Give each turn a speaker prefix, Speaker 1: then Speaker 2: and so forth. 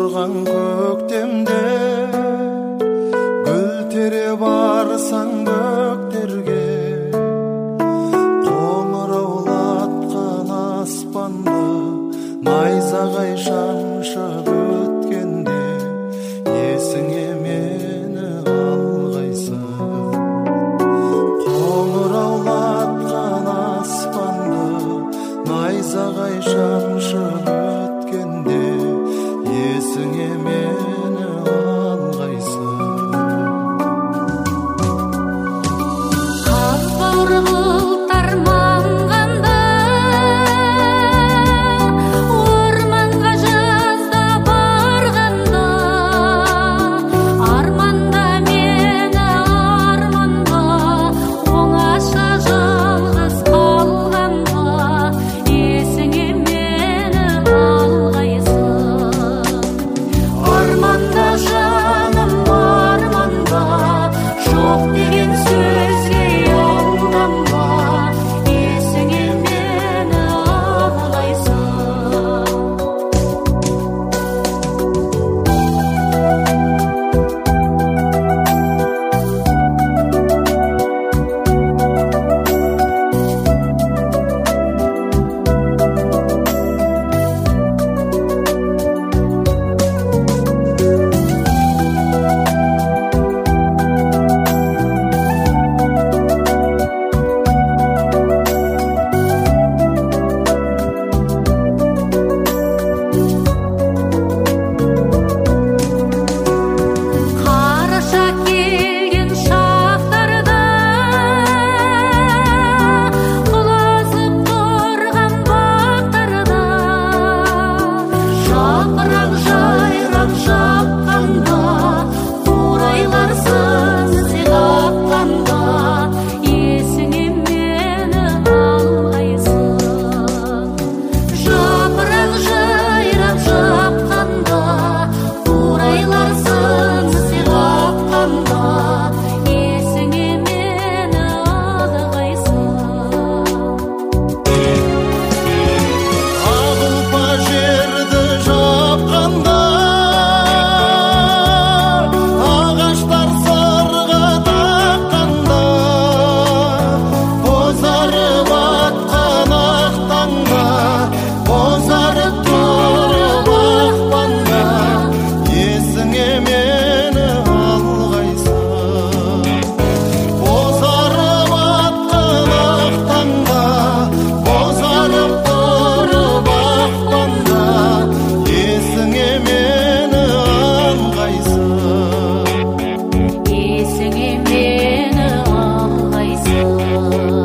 Speaker 1: тұрған көктемде гүл тере барсаң бөктерге қоңыраулатқан аспанды найзағай шаншып өткенде есіңе мені алғайсың. Қоңыраулатқан аспанды найзағай шаншып өткенде есіңе мені алғайсың.
Speaker 2: Қамбауыр бұлттар маңғанда орманға жазда барғанда арманда мені арманда оңаша жалғыз қалғанда есіңе мені алғайсың. Арманда жаным арманда жоқ деген сөзге алданба есіңе мені алғайсың. Қараша келген шақтарда құлазып тұрған бақтарда жапырақ жайрап жапқанда қурайлар сыңсып аққанда есіңе мені алғайсың. Жапырақ жайрап жапқанда қурайлар сыңсып аққанда есіңе мені алғайсың.
Speaker 1: Ақ ұлпа жерді жапқанда ағаштар сырға таққанда бозарып атқан ақ таңда бозарып тұрып ақпанда есіңе мені алғайсың. Бозарып атқан ақ таңда бозарып тұрып ақпанда есіңе мені алғайсың.
Speaker 2: Есіңе мені алғайсың.